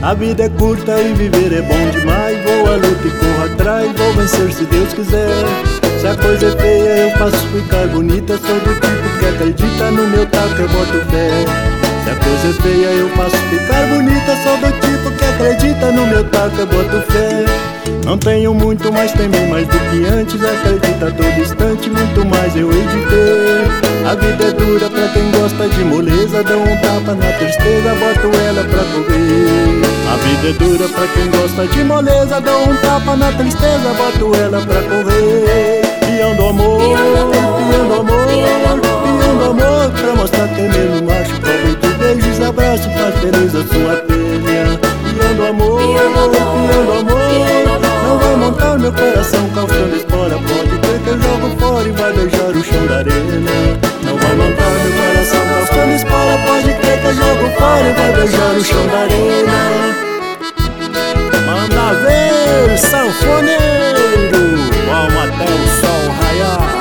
A vida é curta e viver é bom demais. Vou à luta e corro atrás, vou vencer se Deus quiser. Se a coisa é feia eu faço ficar bonita. Sou do tipo que acredita no meu taco, eu boto fé. Se a coisa é feia eu faço ficar bonita. Sou do tipo que acredita no meu taco, eu boto fé. Não tenho muito, mas tem bem mais do que antes. Acredita a todo instante, muito mais eu hei de ter. A vida é dura pra quem gosta de moleza. Dou um tapa na tristeza, boto ela pra correr. A vida é dura pra quem gosta de moleza. Dou um tapa na tristeza, boto ela pra correr. Pião do amor, pião do amor, pião do amor, pra mostrar que é mesmo macho. Aproveita e beijos, abraço, faz feliz a sua telha. Pião do amor, pião do amor, não vai montar meu coração calçando espora. Pode crer que eu jogo fora e vai beijar o chão da arena. Não vai montar meu coração calçando espora. Pode crer que eu jogo fora e vai beijar o chão da arena. Manda ver, sanfoneiro, vamos até o sol raiar.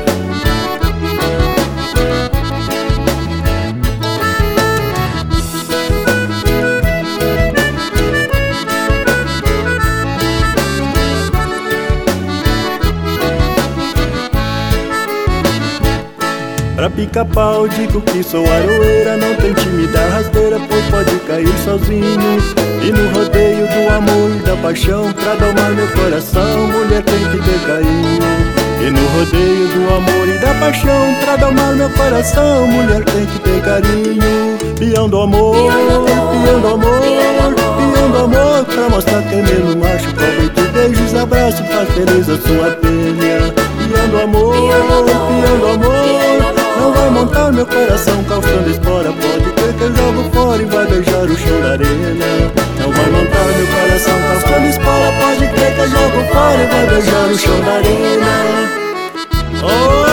Pra pica-pau digo que sou aroeira. Não tente me dar rasteira, pois pode cair sozinho. E no rodeio do amor e da paixão, pra domar meu coração, mulher tem que ter carinho. E no rodeio do amor e da paixão, pra domar meu coração, mulher tem que ter carinho. Pião do amor, pião do amor, pião do amor, pra mostrar que é mesmo macho. Aproveita e beijos, abraço, faz feliz a sua telha. Pião do amor, pião do amor, não vai montar meu coração calçando espora. Pode crer que eu jogo fora e vai beijar o chão da arena. Não vai montar meu coração calçando espora. Pode crer que eu jogo fora e vai beijar o chão da arena. Oh!